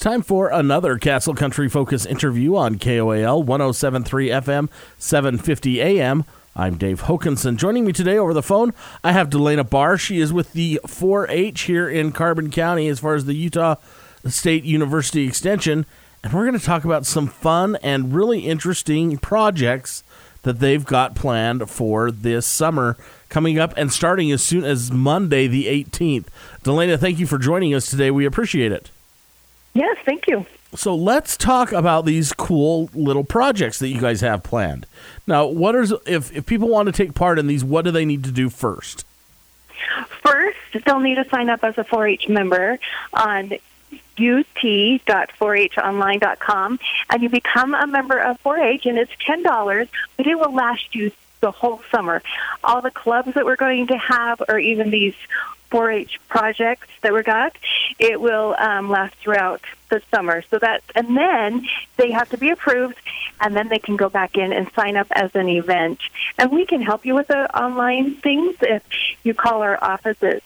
Time for another Castle Country Focus interview on KOAL 107.3 FM, 750 AM. I'm Dave Hokanson. Joining me today over the phone, I have Delana Barr. She is with the 4-H here in Carbon County as far as the Utah State University Extension. And we're going to talk about some fun and really interesting projects that they've got planned for this summer, coming up and starting as soon as Monday the 18th. Delana, thank you for joining us today. We appreciate it. Yes, thank you. So let's talk about these cool little projects that you guys have planned. Now, if people want to take part in these, what do they need to do first? First, they'll need to sign up as a 4-H member on ut.4honline.com, and you become a member of 4-H, and it's $10, but it will last you the whole summer. All the clubs that we're going to have, or even these 4-H projects that we got, it will last throughout the summer. And then they have to be approved, and then they can go back in and sign up as an event. And we can help you with the online things if you call our office at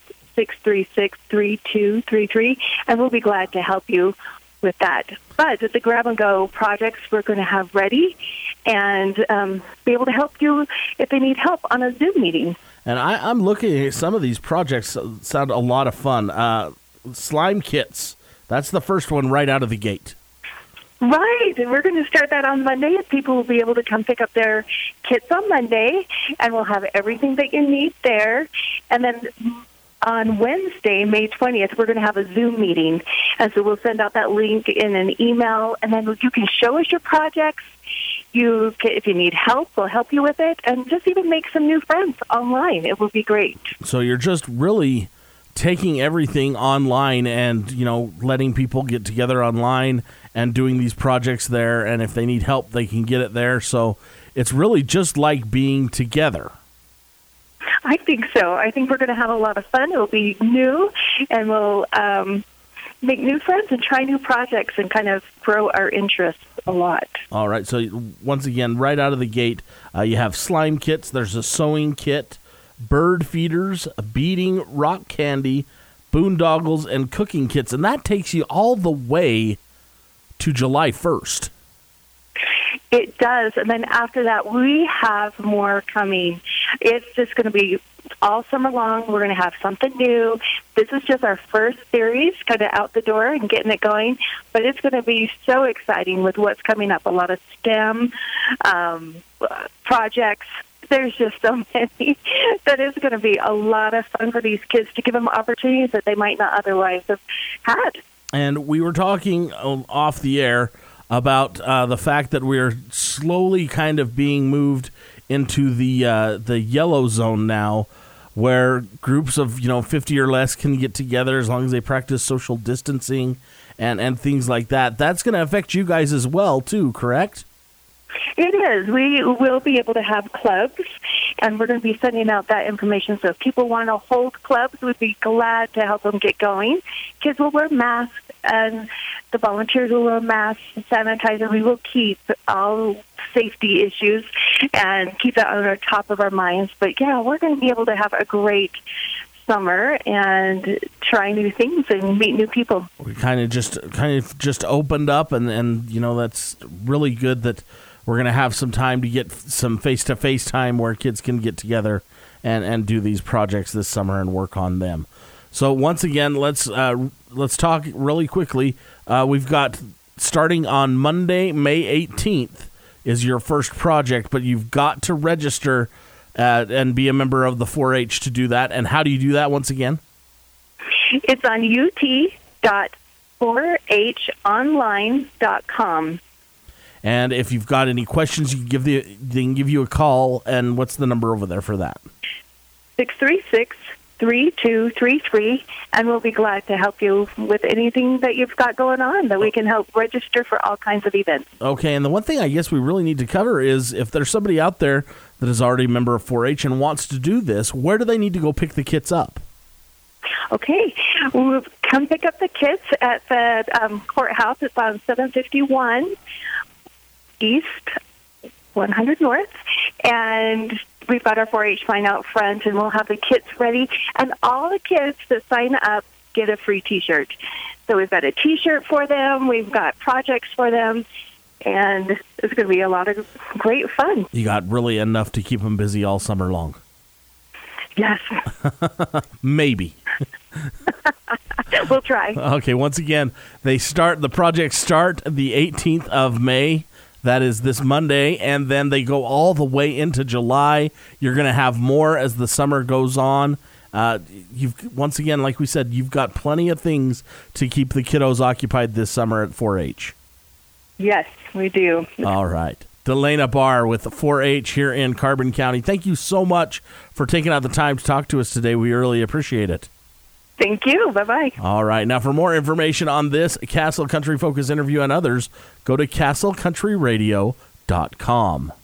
636-3233, and we'll be glad to help you with that. But with the grab-and-go projects we're going to have ready and be able to help you if they need help on a Zoom meeting. And I'm looking at some of these projects sound a lot of fun. Slime kits, that's the first one right out of the gate. Right, and we're going to start that on Monday. People will be able to come pick up their kits on Monday, and we'll have everything that you need there. And then on Wednesday, May 20th, we're going to have a Zoom meeting. And so we'll send out that link in an email, and then you can show us your projects. If you need help, we'll help you with it, and just even make some new friends online. It will be great. So you're just really taking everything online and, letting people get together online and doing these projects there, and if they need help, they can get it there. So it's really just like being together. I think so. I think we're going to have a lot of fun. It will be new, and we'll make new friends and try new projects and kind of grow our interests a lot. All right. So once again, right out of the gate, you have slime kits. There's a sewing kit, bird feeders, a beading, rock candy, boondoggles, and cooking kits. And that takes you all the way to July 1st. It does. And then after that, we have more coming. It's just going to be all summer long. We're going to have something new. This is just our first series, kind of out the door and getting it going. But it's going to be so exciting with what's coming up. A lot of STEM projects. There's just so many that is going to be a lot of fun for these kids to give them opportunities that they might not otherwise have had. And we were talking off the air about the fact that we're slowly kind of being moved into the yellow zone now, where groups of 50 or less can get together as long as they practice social distancing and things like that. That's going to affect you guys as well, too, correct? It is. We will be able to have clubs, and we're going to be sending out that information. So if people want to hold clubs, we'd be glad to help them get going. Kids will wear masks, and the volunteers will wear masks and sanitizer. We will keep all safety issues and keep that on the top of our minds. But, yeah, we're going to be able to have a great summer and try new things and meet new people. We kind of just opened up, and that's really good that we're going to have some time to get some face-to-face time where kids can get together and do these projects this summer and work on them. So once again, let's talk really quickly. We've got starting on Monday, May 18th is your first project, but you've got to register and be a member of the 4-H to do that. And how do you do that once again? It's on ut.4honline.com. And if you've got any questions, they can give you a call. And what's the number over there for that? 636-3233, and we'll be glad to help you with anything that you've got going on, that we can help register for all kinds of events. Okay, and the one thing I guess we really need to cover is if there's somebody out there that is already a member of 4-H and wants to do this, where do they need to go pick the kits up? Okay, we'll come pick up the kits at the courthouse. It's on 751 East 100 North, and we've got our 4-H sign out front, and we'll have the kits ready. And all the kids that sign up get a free T-shirt. So we've got a T-shirt for them. We've got projects for them. And it's going to be a lot of great fun. You got really enough to keep them busy all summer long. Yes. Maybe. We'll try. Okay, once again, the projects start the 18th of May. That is this Monday, and then they go all the way into July. You're going to have more as the summer goes on. Once again, like we said, you've got plenty of things to keep the kiddos occupied this summer at 4-H. Yes, we do. All right. Delana Barr with 4-H here in Carbon County. Thank you so much for taking out the time to talk to us today. We really appreciate it. Thank you. Bye-bye. All right. Now, for more information on this Castle Country Focus interview and others, go to castlecountryradio.com.